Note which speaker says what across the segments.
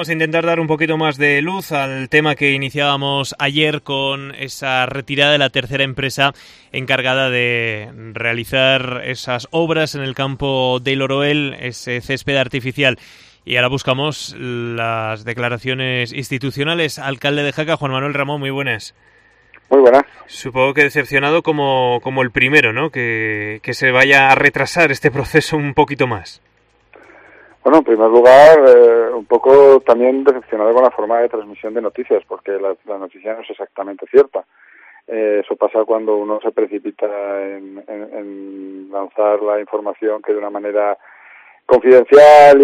Speaker 1: vamos a intentar dar un poquito más de luz al tema que iniciábamos ayer con esa retirada de la tercera empresa encargada de realizar esas obras en el campo del Oroel, ese césped artificial. Y ahora buscamos las declaraciones institucionales. Alcalde de Jaca, Juan Manuel Ramón, muy buenas.
Speaker 2: Muy buenas.
Speaker 1: Supongo que decepcionado como el primero, ¿no? Que se vaya a retrasar este proceso un poquito más.
Speaker 2: Bueno, en primer lugar, un poco también decepcionado con la forma de transmisión de noticias, porque la noticia no es exactamente cierta. Eso pasa cuando uno se precipita en lanzar la información que de una manera confidencial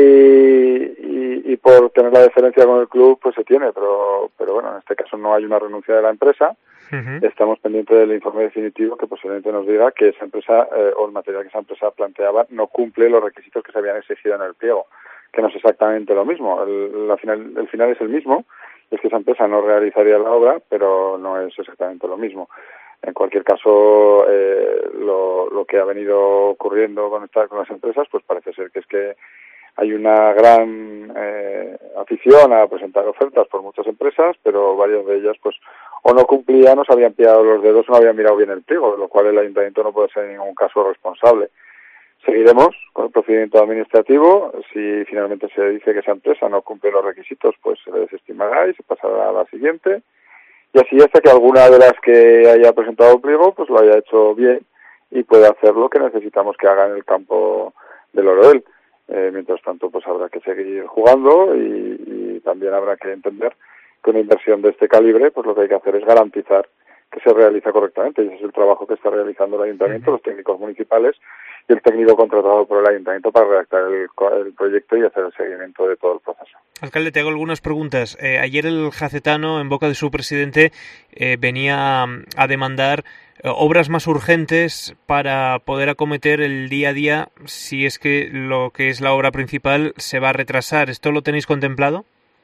Speaker 2: y por tener la deferencia con el club, pues se tiene, pero bueno, en este caso no hay una renuncia de la empresa. Uh-huh. Estamos pendientes del informe definitivo que posiblemente nos diga que esa empresa o el material que esa empresa planteaba no cumple los requisitos que se habían exigido en el pliego, que no es exactamente lo mismo. El final es el mismo, es que esa empresa no realizaría la obra, pero no es exactamente lo mismo. En cualquier caso, lo que ha venido ocurriendo con las empresas, pues parece ser que es que hay una gran afición a presentar ofertas por muchas empresas, pero varias de ellas pues o no cumplían, o se habían pillado los dedos o no habían mirado bien el pliego, de lo cual el ayuntamiento no puede ser en ningún caso responsable. Seguiremos con el procedimiento administrativo. Si finalmente se dice que esa empresa no cumple los requisitos, pues se le desestimará y se pasará a la siguiente. Y así hasta que alguna de las que haya presentado el pliego pues lo haya hecho bien y pueda hacer lo que necesitamos que haga en el campo del Oroel. Mientras tanto, pues habrá que seguir jugando y también habrá que entender que una inversión de este calibre, pues lo que hay que hacer es garantizar que se realiza correctamente, y ese es el trabajo que está realizando el ayuntamiento, los técnicos municipales y el técnico contratado por el ayuntamiento para redactar el proyecto y hacer el seguimiento de todo el proceso.
Speaker 1: Alcalde, te hago algunas preguntas. Ayer el jacetano, en boca de su presidente, venía a demandar obras más urgentes para poder acometer el día a día si es que lo que es la obra principal se va a retrasar. ¿Esto lo tenéis contemplado?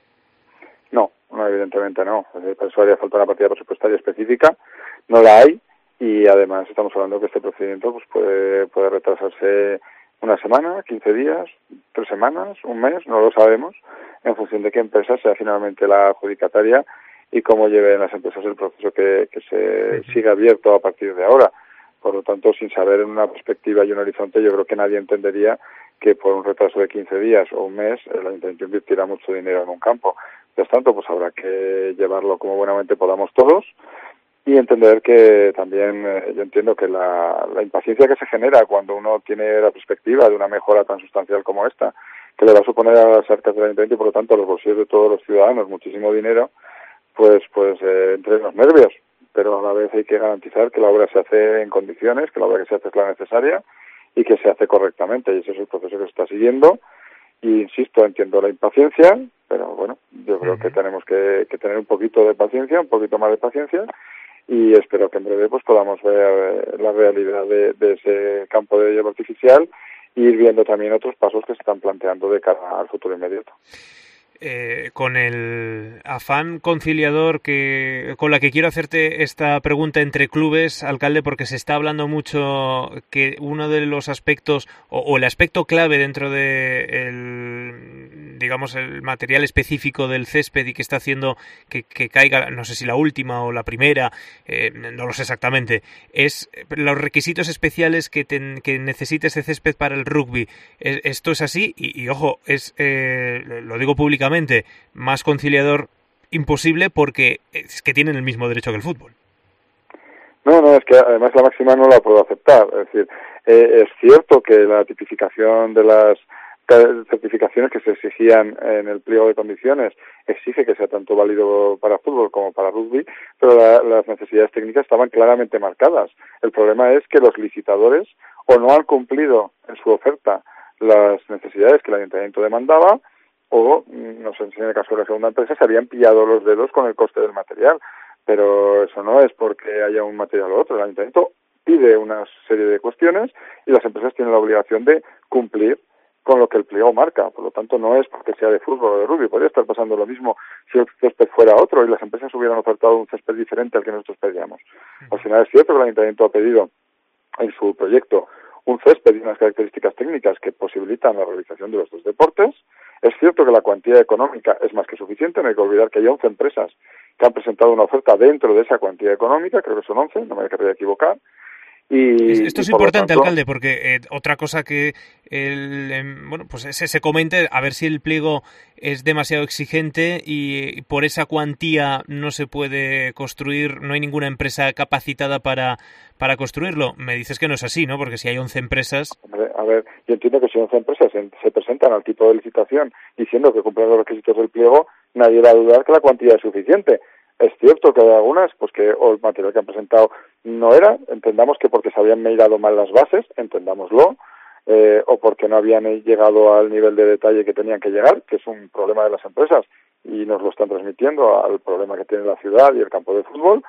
Speaker 2: No, evidentemente no. Por eso haría falta una partida presupuestaria específica. No la hay y además estamos hablando que este procedimiento pues puede retrasarse una semana, 15 días, 3 semanas, un mes, no lo sabemos, en función de qué empresa sea finalmente la adjudicataria y cómo lleven las empresas el proceso que se siga abierto a partir de ahora. Por lo tanto, sin saber en una perspectiva y un horizonte, yo creo que nadie entendería que por un retraso de 15 días o un mes el ayuntamiento invirtiera mucho dinero en un campo. Por tanto, pues habrá que llevarlo como buenamente podamos todos y entender que también yo entiendo que la impaciencia que se genera cuando uno tiene la perspectiva de una mejora tan sustancial como esta, que le va a suponer a las arcas del ayuntamiento y por lo tanto a los bolsillos de todos los ciudadanos muchísimo dinero, pues entre los nervios, pero a la vez hay que garantizar que la obra se hace en condiciones, que la obra que se hace es la necesaria y que se hace correctamente, y ese es el proceso que se está siguiendo. Y insisto, entiendo la impaciencia, pero bueno, yo creo que tenemos que tener un poquito de paciencia, un poquito más de paciencia, y espero que en breve pues podamos ver la realidad de ese campo de hierba artificial e ir viendo también otros pasos que se están planteando de cara al futuro inmediato.
Speaker 1: Con el afán conciliador con la que quiero hacerte esta pregunta entre clubes, alcalde, porque se está hablando mucho que uno de los aspectos o el aspecto clave dentro de el material específico del césped y que está haciendo que caiga, no sé si la última o la primera, no lo sé exactamente, es los requisitos especiales que necesita ese césped para el rugby. Esto es así y ojo, lo digo públicamente, más conciliador imposible porque es que tienen el mismo derecho que el fútbol.
Speaker 2: No, es que además la máxima no la puedo aceptar. Es decir, es cierto que la tipificación de las certificaciones que se exigían en el pliego de condiciones exige que sea tanto válido para fútbol como para rugby, pero las necesidades técnicas estaban claramente marcadas. El problema es que los licitadores o no han cumplido en su oferta las necesidades que el ayuntamiento demandaba, o, no sé si en el caso de la segunda empresa, se habían pillado los dedos con el coste del material. Pero eso no es porque haya un material u otro. El ayuntamiento pide una serie de cuestiones y las empresas tienen la obligación de cumplir con lo que el pliego marca. Por lo tanto, no es porque sea de fútbol o de rugby. Podría estar pasando lo mismo si el césped fuera otro y las empresas hubieran ofertado un césped diferente al que nosotros pedíamos. Al final es cierto que el ayuntamiento ha pedido en su proyecto un césped y unas características técnicas que posibilitan la realización de los dos deportes. Es cierto que la cuantía económica es más que suficiente, no hay que olvidar que hay 11 empresas que han presentado una oferta dentro de esa cuantía económica, creo que son 11, no me querría equivocar.
Speaker 1: Esto es importante, alcalde, porque otra cosa que pues se comente, a ver si el pliego es demasiado exigente y por esa cuantía no se puede construir, no hay ninguna empresa capacitada para construirlo. Me dices que no es así, ¿no? Porque si hay 11 empresas...
Speaker 2: Hombre, a ver, yo entiendo que si 11 empresas se presentan al tipo de licitación diciendo que cumplen los requisitos del pliego, nadie va a dudar que la cuantía es suficiente. Es cierto que hay algunas, pues que o el material que han presentado no era, entendamos que porque se habían mirado mal las bases, entendámoslo, o porque no habían llegado al nivel de detalle que tenían que llegar, que es un problema de las empresas y nos lo están transmitiendo al problema que tiene la ciudad y el campo de fútbol.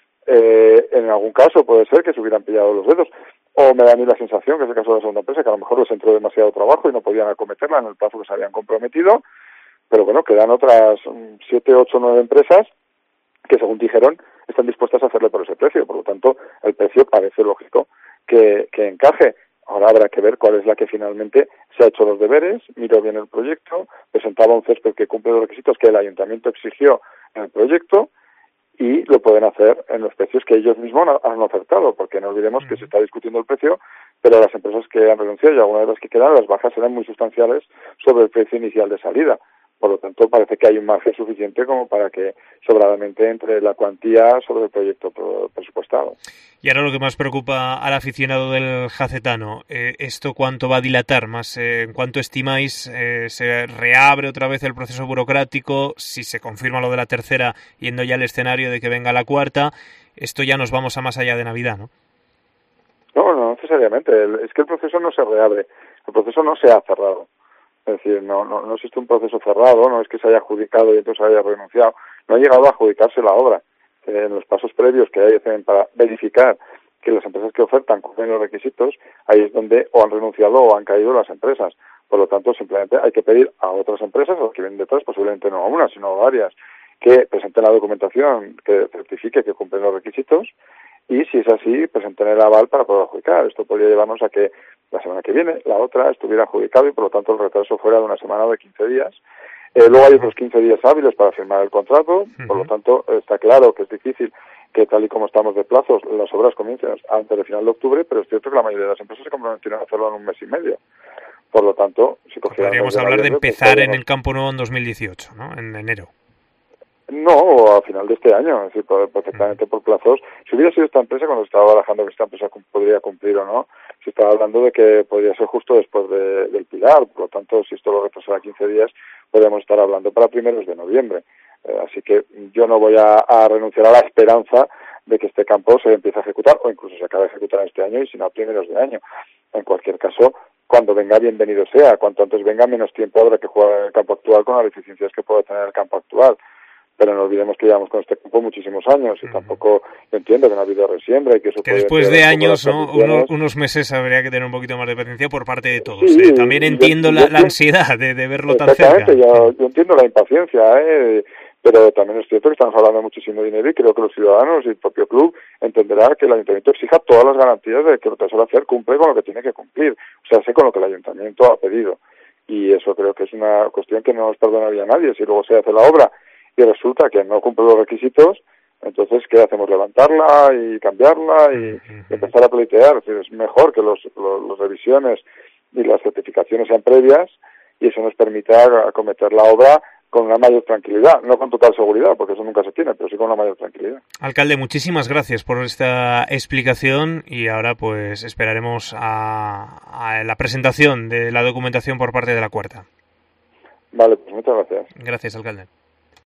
Speaker 2: En algún caso puede ser que se hubieran pillado los dedos, o me da a mí la sensación, que es el caso de la segunda empresa, que a lo mejor les entró demasiado trabajo y no podían acometerla en el plazo que se habían comprometido, pero bueno, quedan otras 7, 8, 9 empresas que según dijeron están dispuestas a hacerle por ese precio, por lo tanto el precio parece lógico que encaje. Ahora habrá que ver cuál es la que finalmente se ha hecho los deberes, miró bien el proyecto, presentaba un césped que cumple los requisitos que el ayuntamiento exigió en el proyecto y lo pueden hacer en los precios que ellos mismos han ofertado, porque no olvidemos que se está discutiendo el precio, pero las empresas que han renunciado y algunas de las que quedan, las bajas serán muy sustanciales sobre el precio inicial de salida. Por lo tanto, parece que hay un margen suficiente como para que sobradamente entre la cuantía sobre el proyecto presupuestado.
Speaker 1: Y ahora lo que más preocupa al aficionado del jacetano, ¿esto cuánto va a dilatar? Más, ¿en cuánto estimáis se reabre otra vez el proceso burocrático? Si se confirma lo de la tercera, yendo ya al escenario de que venga la cuarta, esto ya nos vamos a más allá de Navidad, ¿no?
Speaker 2: No necesariamente. Es que el proceso no se reabre. El proceso no se ha cerrado. Es decir, no existe un proceso cerrado, no es que se haya adjudicado y entonces haya renunciado. No ha llegado a adjudicarse la obra. En los pasos previos que hay para verificar que las empresas que ofertan cumplen los requisitos, ahí es donde o han renunciado o han caído las empresas. Por lo tanto, simplemente hay que pedir a otras empresas, a los que vienen detrás, posiblemente no a una, sino a varias, que presenten la documentación que certifique que cumplen los requisitos y, si es así, presenten el aval para poder adjudicar. Esto podría llevarnos a que la semana que viene la otra estuviera adjudicado y, por lo tanto, el retraso fuera de una semana o de 15 días. Luego hay otros 15 días hábiles para firmar el contrato, por lo tanto, está claro que es difícil que, tal y como estamos de plazos, las obras comiencen antes del final de octubre, pero es cierto que la mayoría de las empresas se comprometieron a hacerlo en un mes y medio. Por lo tanto, si
Speaker 1: podríamos hablar de empezar en el Campo Nou en 2018, ¿no? En enero.
Speaker 2: No, a final de este año, es decir, perfectamente por plazos. Si hubiera sido esta empresa, cuando se estaba barajando que esta empresa podría cumplir o no, se estaba hablando de que podría ser justo después del Pilar, por lo tanto, si esto lo retrasara 15 días, podríamos estar hablando para primeros de noviembre. Así que yo no voy a renunciar a la esperanza de que este campo se empiece a ejecutar, o incluso se acabe de ejecutar este año, y si no a primeros de año. En cualquier caso, cuando venga, bienvenido sea. Cuanto antes venga, menos tiempo habrá que jugar en el campo actual con las deficiencias que puede tener el campo actual. Pero no olvidemos que llevamos con este campo muchísimos años y tampoco entiendo que no ha habido resiembra y que eso
Speaker 1: que después de años, ¿no? Unos meses habría que tener un poquito más de paciencia por parte de todos.
Speaker 2: Sí,
Speaker 1: también entiendo la ansiedad de verlo tan cerca.
Speaker 2: Exactamente, yo entiendo la impaciencia, pero también es cierto que estamos hablando de muchísimo dinero y creo que los ciudadanos y el propio club entenderá que el ayuntamiento exija todas las garantías de que lo que suele hacer cumple con lo que tiene que cumplir, o sea, sé con lo que el ayuntamiento ha pedido. Y eso creo que es una cuestión que no nos perdonaría a nadie. Si luego se hace la obra y resulta que no cumple los requisitos, entonces, ¿qué hacemos? ¿Levantarla y cambiarla y empezar a pleitear? Es decir, es mejor que las revisiones y las certificaciones sean previas y eso nos permita acometer la obra con una mayor tranquilidad, no con total seguridad, porque eso nunca se tiene, pero sí con una mayor tranquilidad.
Speaker 1: Alcalde, muchísimas gracias por esta explicación y ahora pues esperaremos a la presentación de la documentación por parte de la Cuarta.
Speaker 2: Vale, pues muchas gracias.
Speaker 1: Gracias, alcalde.